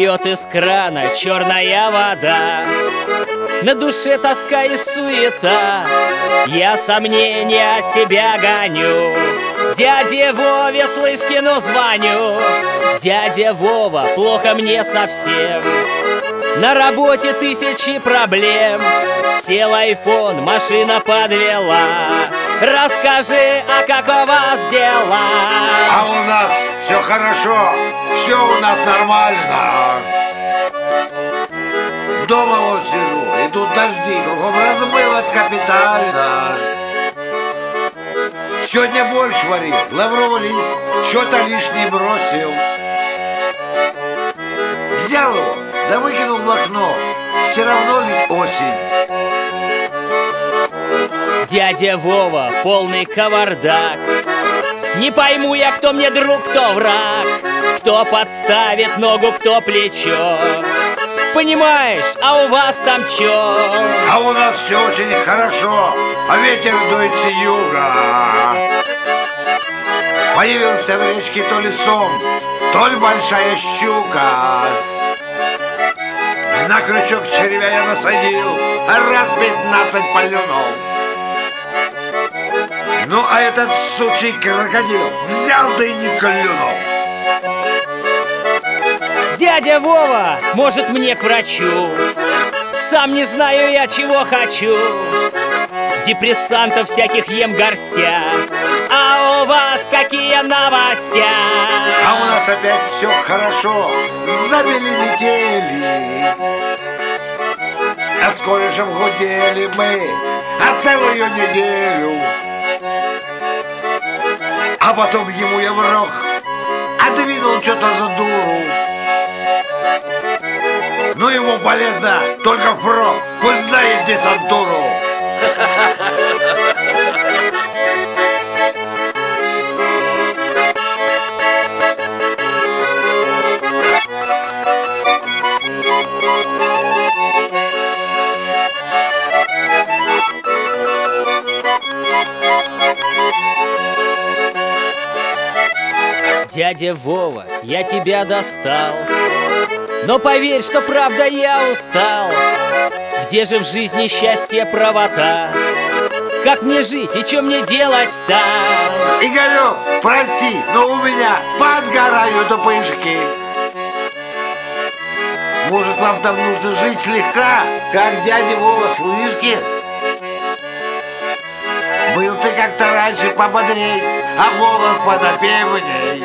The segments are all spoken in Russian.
Бьет из крана черная вода, на душе тоска и суета. Я сомнения от себя гоню, дяде Вове Слышкину звоню. Дядя Вова, плохо мне совсем, на работе тысячи проблем. Сел айфон, машина подвела. Расскажи, а как у вас дела? А у нас все хорошо, все у нас нормально. Дома вот сижу, идут дожди, кругом размыло капитально. Сегодня борщ варил, лавровый лист, что-то лишнее бросил. Взял его, да выкинул в окно, все равно ведь осень. Дядя Вова, полный кавардак. Не пойму я, кто мне друг, кто враг, кто подставит ногу, кто плечо. Понимаешь, а у вас там чё? А у нас все очень хорошо, а ветер дует с юга. Появился в речке то ли сом, то ли большая щука. На крючок червя я насадил, раз 15 полюнул. Ну, а этот сучий крокодил взял да и не клюнул. Дядя Вова, может мне к врачу? Сам не знаю я, чего хочу. Депрессантов всяких ем горстя. А у вас какие новости? А у нас опять все хорошо, забили метели. А с корешем гудели мы, целую неделю. А потом ему я в рог отвинул что-то за дуру. Ну ему полезно только впрок, пусть знает десантуру. Дядя Вова, я тебя достал, но поверь, что правда я устал. Где же в жизни счастье, правота? Как мне жить и что мне делать-то? Игорек, прости, но у меня подгорают пышки. Может, вам там нужно жить слегка, как дядя Вова Слышкин? Был ты как-то раньше пободрей, а голос подопевней.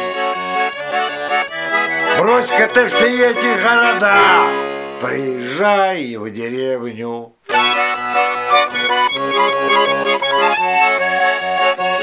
Брось-ка ты все эти города, приезжай в деревню.